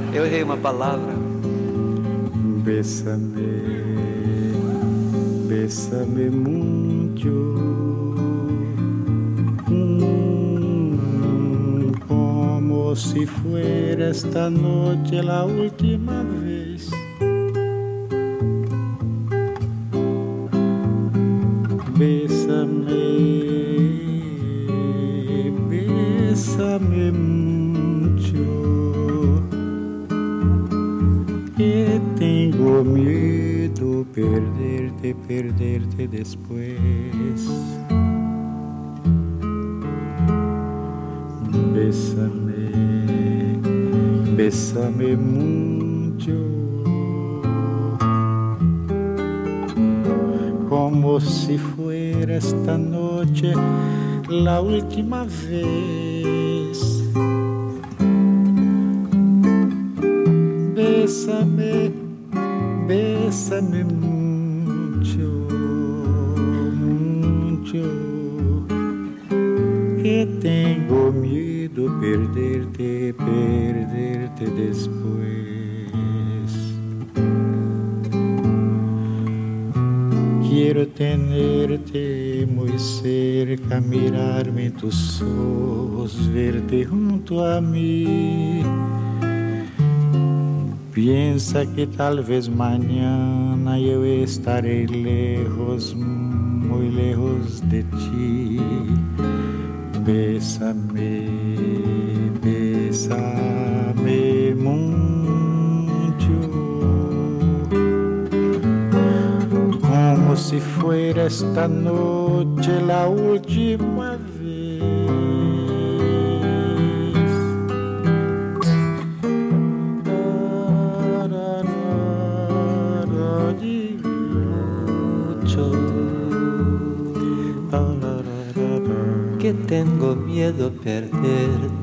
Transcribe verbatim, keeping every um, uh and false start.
Eu errei uma palavra. Bésame, bésame mucho, mm, como si fuera esta noche la última vez. Bésame, bésame mucho, que tengo miedo perderte, perderte después. Bésame, bésame mucho, como si fuera esta noche la última vez. Bésame, bésame mucho, mucho, que tengo miedo perderte, perderte después. Quiero tenerte muy cerca, mirarme en tus ojos, verte junto a mí. Piensa que tal vez mañana yo estaré lejos, muy lejos de ti. Bésame, bésame mucho, como si fuera esta noche la última vez. Que tengo miedo perderte,